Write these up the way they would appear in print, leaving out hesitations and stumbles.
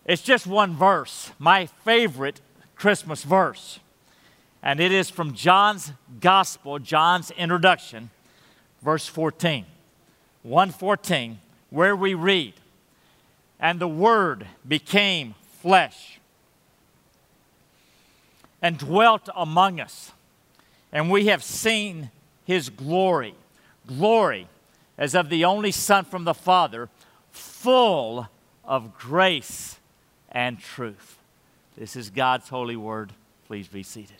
It's just one verse, my favorite Christmas verse. And it is from John's Gospel, John's introduction, verse 14. 1:14, where we read, "And the Word became flesh and dwelt among us, and we have seen His glory, glory as of the only Son from the Father, full of grace and truth." This is God's holy word. Please be seated.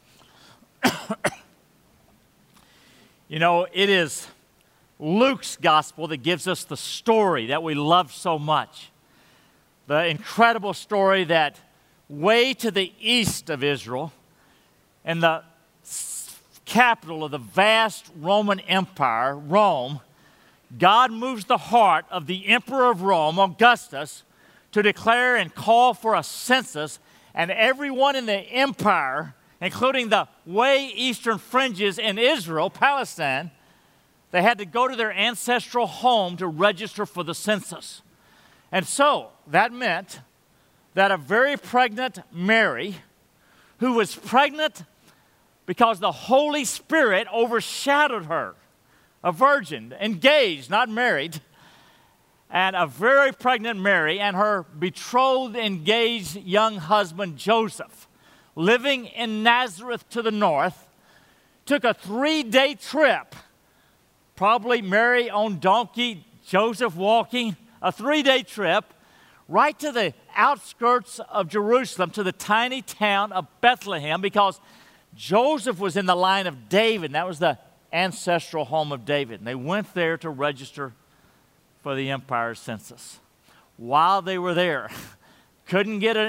You know, it is Luke's gospel that gives us the story that we love so much. The incredible story that way to the east of Israel, in the capital of the vast Roman Empire, Rome, God moves the heart of the Emperor of Rome, Augustus, to declare and call for a census, and everyone in the empire, including the way eastern fringes in Israel, Palestine, they had to go to their ancestral home to register for the census. And so that meant that a very pregnant Mary, who was pregnant because the Holy Spirit overshadowed her, a virgin, engaged, not married, and a very pregnant Mary and her betrothed, engaged young husband Joseph, living in Nazareth to the north, took a 3-day trip, probably Mary on donkey, Joseph walking, a 3-day trip, right to the outskirts of Jerusalem, to the tiny town of Bethlehem, because Joseph was in the line of David. That was the ancestral home of David. And they went there to register for the empire census. While they were there, couldn't get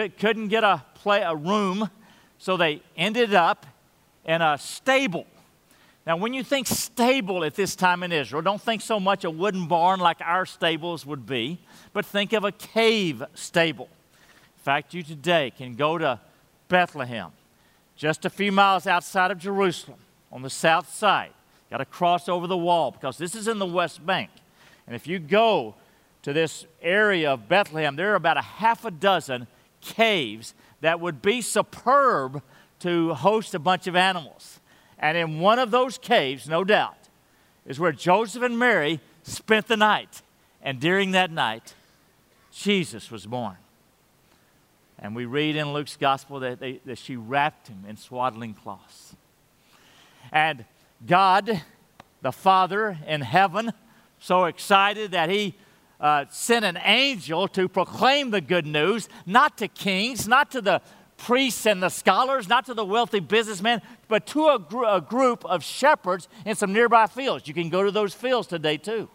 a room, so they ended up in a stable. Now, when you think stable at this time in Israel, don't think so much a wooden barn like our stables would be, but think of a cave stable. In fact, you today can go to Bethlehem, just a few miles outside of Jerusalem, on the south side. Got to cross over the wall, because this is in the West Bank. And if you go to this area of Bethlehem, there are about a half a dozen caves that would be superb to host a bunch of animals. And in one of those caves, no doubt, is where Joseph and Mary spent the night. And during that night, Jesus was born. And we read in Luke's gospel that she wrapped him in swaddling cloths. And God, the Father in heaven, so excited that He sent an angel to proclaim the good news, not to kings, not to the priests and the scholars, not to the wealthy businessmen, but to a group of shepherds in some nearby fields. You can go to those fields today too.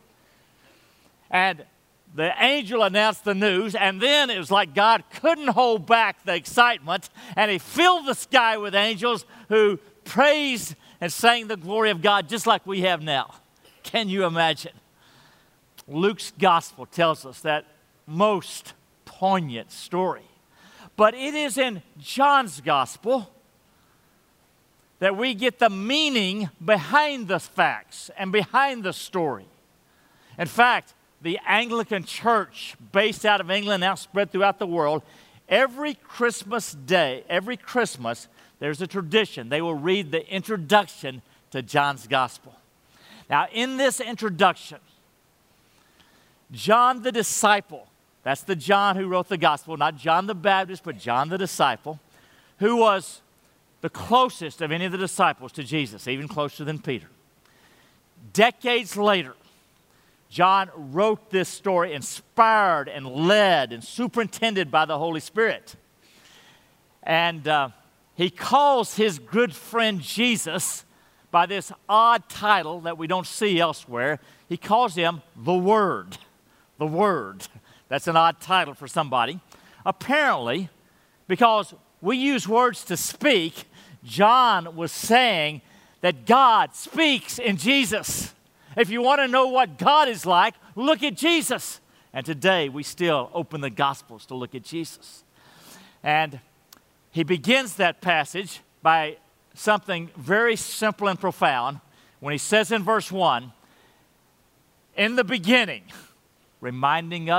And the angel announced the news, and then it was like God couldn't hold back the excitement, and He filled the sky with angels who praised and sang the glory of God just like we have now. Can you imagine? Luke's gospel tells us that most poignant story. But it is in John's gospel that we get the meaning behind the facts and behind the story. In fact, the Anglican Church, based out of England, now spread throughout the world, every Christmas day, every Christmas, there's a tradition. They will read the introduction to John's gospel. Now, in this introduction, John the disciple, that's the John who wrote the gospel, not John the Baptist, but John the disciple, who was the closest of any of the disciples to Jesus, even closer than Peter. Decades later, John wrote this story, inspired and led and superintended by the Holy Spirit. And he calls his good friend Jesus by this odd title that we don't see elsewhere. He calls him the Word. The Word. That's an odd title for somebody. Apparently, because we use words to speak, John was saying that God speaks in Jesus. If you want to know what God is like, look at Jesus. And today we still open the Gospels to look at Jesus. And he begins that passage by something very simple and profound when he says in verse 1, in the beginning, reminding us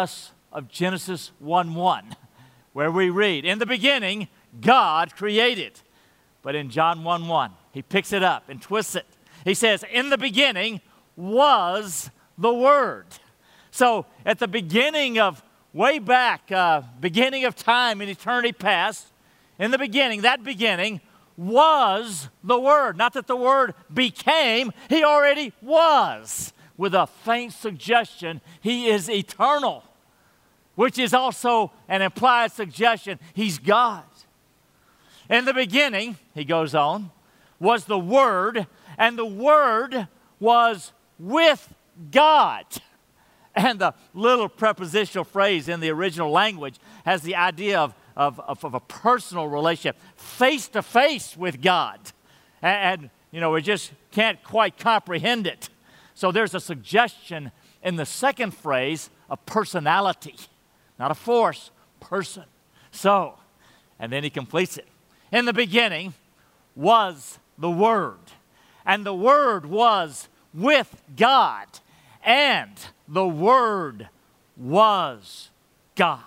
of Genesis 1:1, where we read, in the beginning, God created. But in John 1:1, he picks it up and twists it. He says, in the beginning was the Word. So at the beginning of, way back, beginning of time in eternity past, in the beginning, that beginning was the Word. Not that the Word became, he already was. With a faint suggestion, he is eternal, which is also an implied suggestion, he's God. In the beginning, he goes on, was the Word, and the Word was with God. And the little prepositional phrase in the original language has the idea of a personal relationship, face to face with God. And, you know, we just can't quite comprehend it. So there's a suggestion in the second phrase of personality, not a force, person. So, and then he completes it. In the beginning was the Word, and the Word was with God, and the Word was God.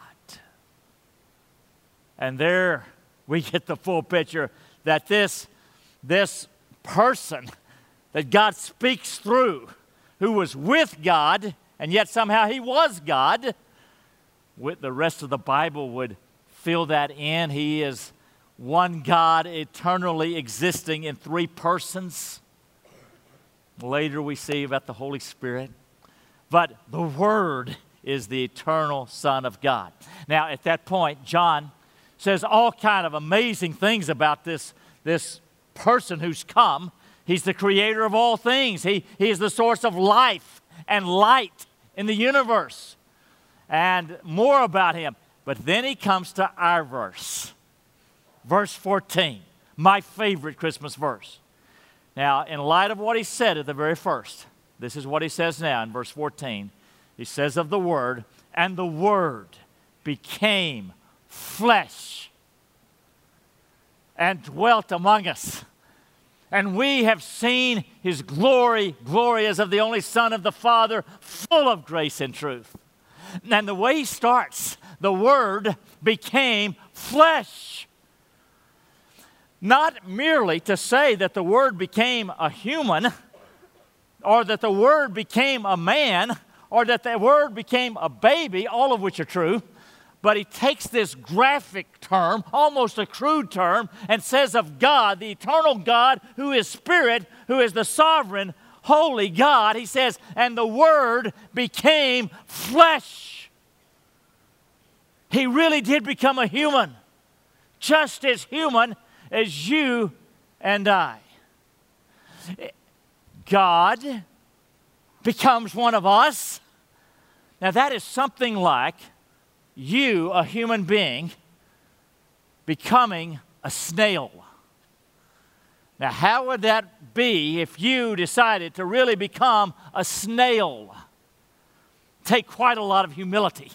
And there we get the full picture that this person that God speaks through, who was with God, and yet somehow he was God, with the rest of the Bible would fill that in. He is one God eternally existing in three persons. Later we see about the Holy Spirit. But the Word is the eternal Son of God. Now at that point, John says all kind of amazing things about this person who's come. He's the creator of all things. He is the source of life and light in the universe. And more about him. But then he comes to our verse. Verse 14, my favorite Christmas verse. Now, in light of what he said at the very first, this is what he says now in verse 14. He says of the Word, and the Word became flesh and dwelt among us. And we have seen his glory, glory as of the only Son of the Father, full of grace and truth. And the way he starts, the Word became flesh. Not merely to say that the Word became a human, or that the Word became a man, or that the Word became a baby, all of which are true, but he takes this graphic term, almost a crude term, and says of God, the eternal God, who is Spirit, who is the sovereign, holy God, he says, and the Word became flesh. He really did become a human, just as human as you and I. God becomes one of us. Now that is something like you, a human being, becoming a snail. Now how would that be if you decided to really become a snail? Take quite a lot of humility.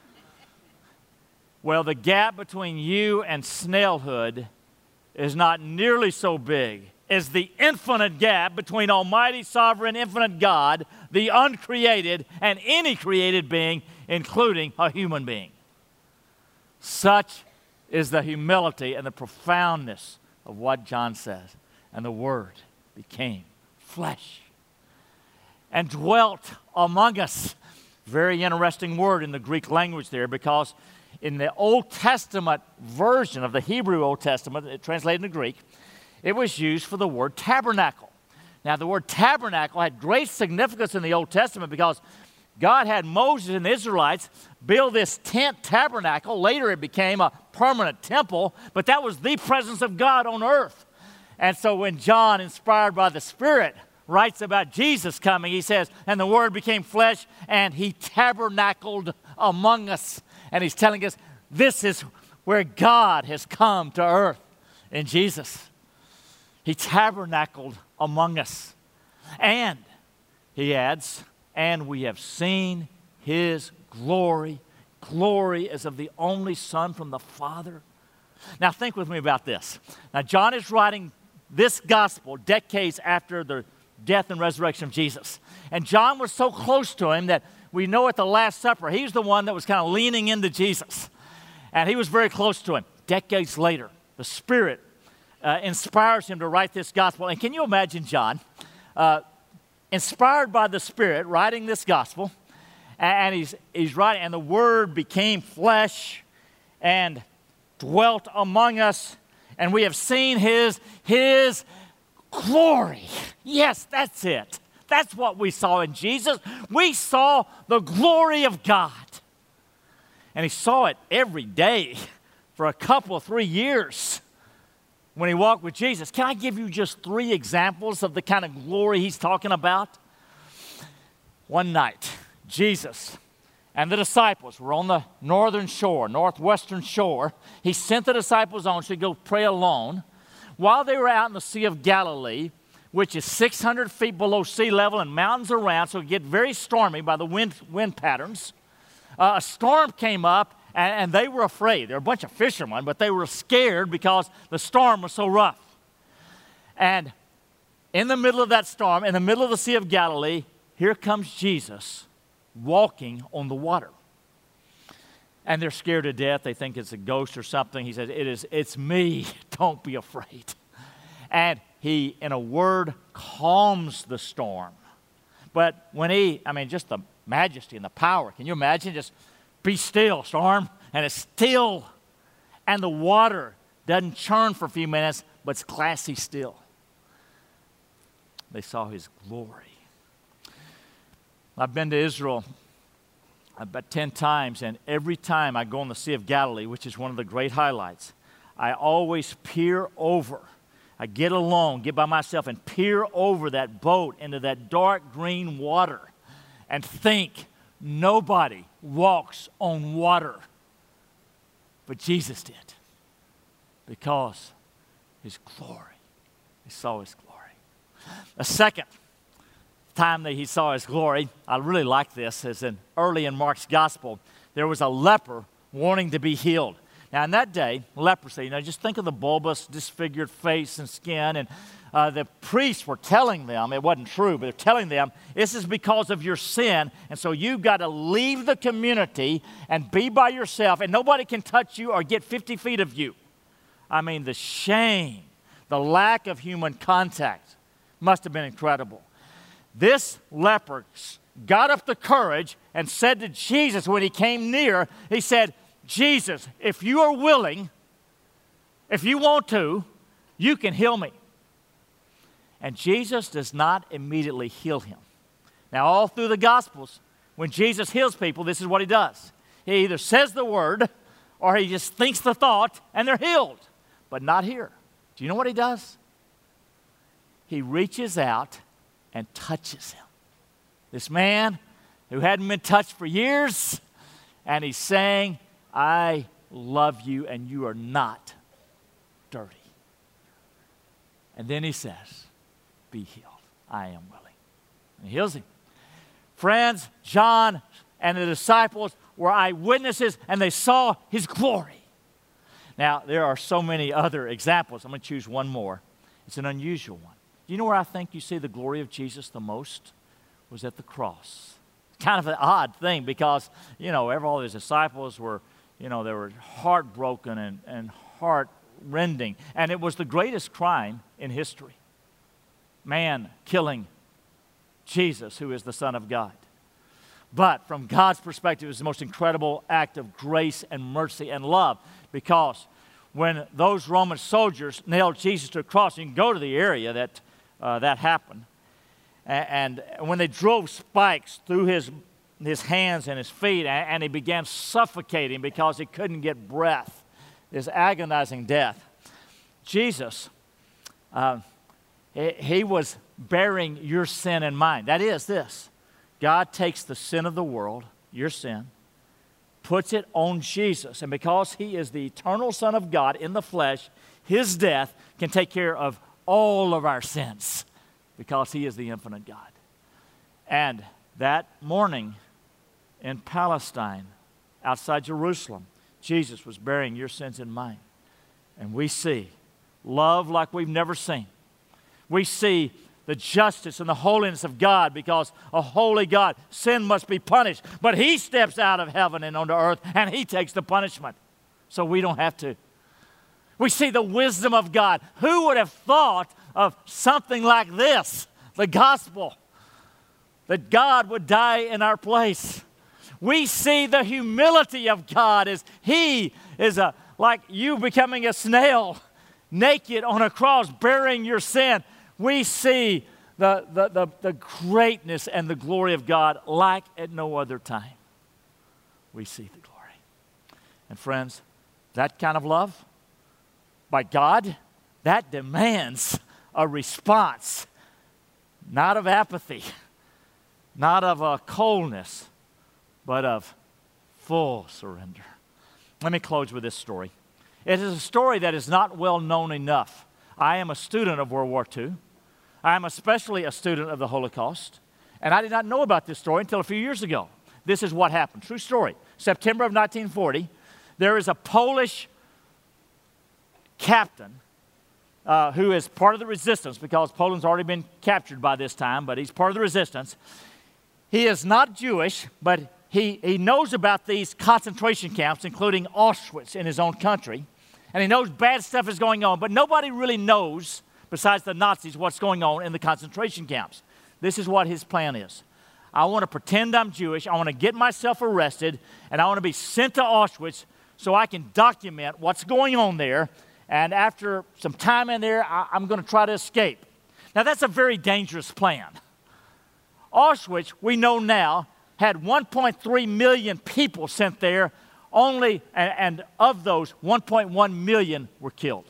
Well, the gap between you and snailhood is not nearly so big as the infinite gap between Almighty, Sovereign, Infinite God, the uncreated, and any created being, including a human being. Such is the humility and the profoundness of what John says. And the Word became flesh and dwelt among us. Very interesting word in the Greek language there, because in the Old Testament version of the Hebrew Old Testament, translated into Greek, it was used for the word tabernacle. Now, the word tabernacle had great significance in the Old Testament because God had Moses and the Israelites build this tent tabernacle. Later, it became a permanent temple, but that was the presence of God on earth. And so when John, inspired by the Spirit, writes about Jesus coming, he says, and the Word became flesh, and he tabernacled among us. And he's telling us this is where God has come to earth in Jesus. He tabernacled among us. And, he adds, and we have seen his glory. Glory as of the only Son from the Father. Now think with me about this. Now John is writing this gospel decades after the death and resurrection of Jesus. And John was so close to him that we know at the Last Supper, he's the one that was kind of leaning into Jesus. And he was very close to him. Decades later, the Spirit inspires him to write this gospel. And can you imagine John, inspired by the Spirit, writing this gospel, and he's writing, and the Word became flesh and dwelt among us, and we have seen his glory. Yes, that's it. That's what we saw in Jesus. We saw the glory of God. And he saw it every day for a couple, 3 years when he walked with Jesus. Can I give you just 3 examples of the kind of glory he's talking about? One night, Jesus and the disciples were on the northwestern shore. He sent the disciples on to go pray alone. While they were out in the Sea of Galilee, which is 600 feet below sea level and mountains around, so it get very stormy by the wind patterns, a storm came up, and they were afraid. They were a bunch of fishermen, but they were scared because the storm was so rough. And in the middle of that storm, in the middle of the Sea of Galilee, here comes Jesus walking on the water. And they're scared to death. They think it's a ghost or something. He says, it's me. Don't be afraid. And he, in a word, calms the storm. But when just the majesty and the power. Can you imagine? Just be still, storm. And it's still. And the water doesn't churn for a few minutes, but it's glassy still. They saw his glory. I've been to Israel about 10 times, and every time I go on the Sea of Galilee, which is one of the great highlights, I always peer over. I get alone, get by myself, and peer over that boat into that dark green water and think, nobody walks on water. But Jesus did, because his glory. He saw his glory. A second time that he saw his glory, I really like this, is early in Mark's gospel, there was a leper wanting to be healed. Now, in that day, leprosy, just think of the bulbous, disfigured face and skin, and the priests were telling them, it wasn't true, but they're telling them, this is because of your sin, and so you've got to leave the community and be by yourself, and nobody can touch you or get 50 feet of you. The shame, the lack of human contact must have been incredible. This leper got up the courage and said to Jesus when he came near, he said, Jesus, if you are willing, if you want to, you can heal me. And Jesus does not immediately heal him. Now, all through the Gospels, when Jesus heals people, this is what he does. He either says the word or he just thinks the thought and they're healed. But not here. Do you know what he does? He reaches out and touches him. This man who hadn't been touched for years, and he's saying, I love you and you are not dirty. And then he says, be healed. I am willing. And he heals him. Friends, John and the disciples were eyewitnesses and they saw his glory. Now, there are so many other examples. I'm going to choose one more. It's an unusual one. Do you know where I think you see the glory of Jesus the most? Was at the cross. Kind of an odd thing because, all his disciples were, they were heartbroken and heart-rending. And it was the greatest crime in history. Man killing Jesus, who is the Son of God. But from God's perspective, it was the most incredible act of grace and mercy and love, because when those Roman soldiers nailed Jesus to a cross, you can go to the area that happened, and when they drove spikes through his hands and his feet, and he began suffocating because he couldn't get breath, this agonizing death, Jesus, he was bearing your sin and mine. That is this. God takes the sin of the world, your sin, puts it on Jesus. And because he is the eternal Son of God in the flesh, his death can take care of all of our sins because he is the infinite God. And that morning in Palestine, outside Jerusalem, Jesus was bearing your sins and mine. And we see love like we've never seen. We see the justice and the holiness of God, because a holy God, sin must be punished. But he steps out of heaven and onto earth, and he takes the punishment. So we don't have to. We see the wisdom of God. Who would have thought of something like this, the gospel, that God would die in our place? We see the humility of God as he is like you becoming a snail, naked on a cross, bearing your sin. We see the greatness and the glory of God like at no other time. We see the glory. And friends, that kind of love by God, that demands a response, not of apathy, not of a coldness, but of full surrender. Let me close with this story. It is a story that is not well known enough. I am a student of World War II. I am especially a student of the Holocaust. And I did not know about this story until a few years ago. This is what happened. True story. September of 1940, there is a Polish captain who is part of the resistance, because Poland's already been captured by this time, but he's part of the resistance. He is not Jewish, but he knows about these concentration camps, including Auschwitz in his own country. And he knows bad stuff is going on, but nobody really knows, besides the Nazis, what's going on in the concentration camps. This is what his plan is. I want to pretend I'm Jewish. I want to get myself arrested, and I want to be sent to Auschwitz so I can document what's going on there. And after some time in there, I'm going to try to escape. Now, that's a very dangerous plan. Auschwitz, we know now, had 1.3 million people sent there. And of those, 1.1 million were killed.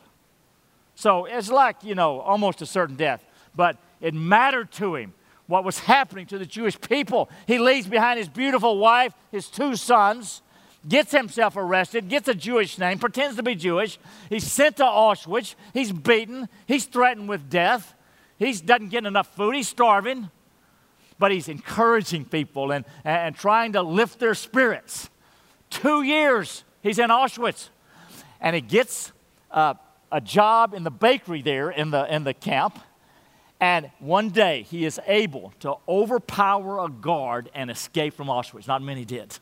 So it's like, almost a certain death. But it mattered to him what was happening to the Jewish people. He leaves behind his beautiful wife, his 2 sons, gets himself arrested, gets a Jewish name, pretends to be Jewish. He's sent to Auschwitz. He's beaten. He's threatened with death. He doesn't get enough food. He's starving. But he's encouraging people and trying to lift their spirits. 2 years he's in Auschwitz. And he gets a job in the bakery there in the camp. And one day he is able to overpower a guard and escape from Auschwitz. Not many did.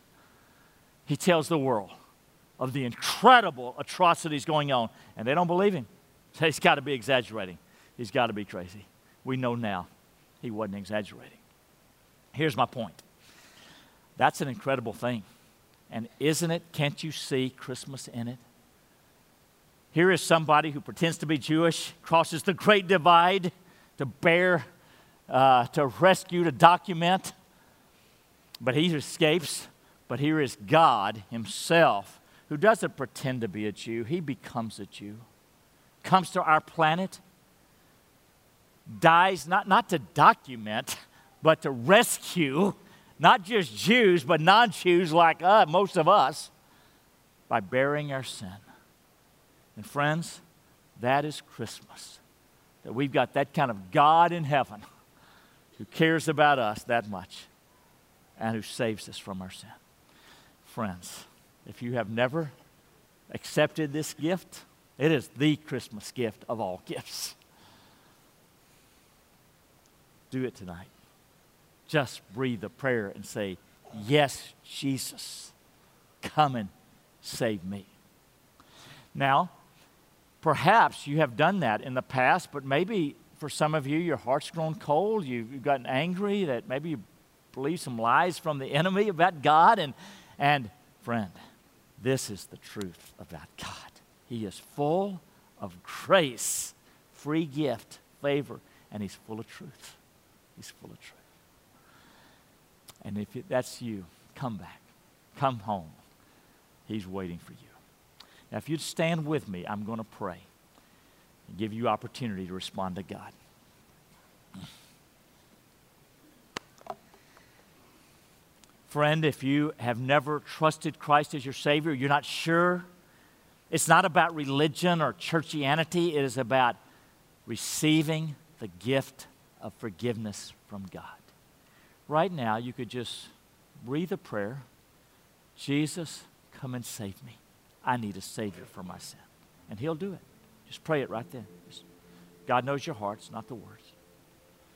He tells the world of the incredible atrocities going on, and they don't believe him. So he's got to be exaggerating. He's got to be crazy. We know now he wasn't exaggerating. Here's my point. That's an incredible thing. And isn't it, can't you see Christmas in it? Here is somebody who pretends to be Jewish, crosses the great divide to bear, to rescue, to document, but he escapes. But here is God himself, who doesn't pretend to be a Jew. He becomes a Jew, comes to our planet, dies not to document, but to rescue not just Jews, but non-Jews like most of us, by bearing our sin. And friends, that is Christmas, that we've got that kind of God in heaven who cares about us that much and who saves us from our sin. Friends, if you have never accepted this gift, it is the Christmas gift of all gifts. Do it tonight. Just breathe a prayer and say, "Yes, Jesus, come and save me." Now, perhaps you have done that in the past, but maybe for some of you, your heart's grown cold. You've gotten angry that maybe you believe some lies from the enemy about God. And friend, this is the truth about God. He is full of grace, free gift, favor, and he's full of truth. He's full of truth. And if that's you, come back. Come home. He's waiting for you. Now, if you'd stand with me, I'm going to pray and give you opportunity to respond to God. Friend, if you have never trusted Christ as your Savior, you're not sure. It's not about religion or churchianity. It is about receiving the gift of forgiveness from God. Right now, you could just breathe a prayer. Jesus, come and save me. I need a Savior for my sin. And he'll do it. Just pray it right then. God knows your hearts, not the words.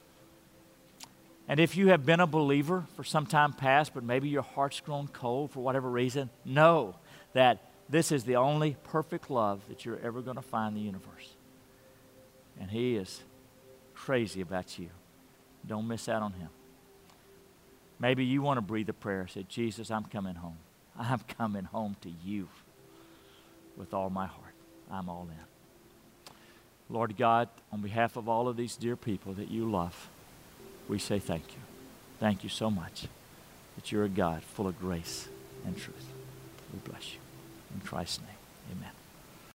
And if you have been a believer for some time past, but maybe your heart's grown cold for whatever reason, know that this is the only perfect love that you're ever going to find in the universe. And He is crazy about you. Don't miss out on Him. Maybe you want to breathe a prayer. Say, Jesus, I'm coming home. I'm coming home to you with all my heart. I'm all in. Lord God, on behalf of all of these dear people that you love, we say thank you. Thank you so much that you're a God full of grace and truth. We bless you. In Christ's name, amen.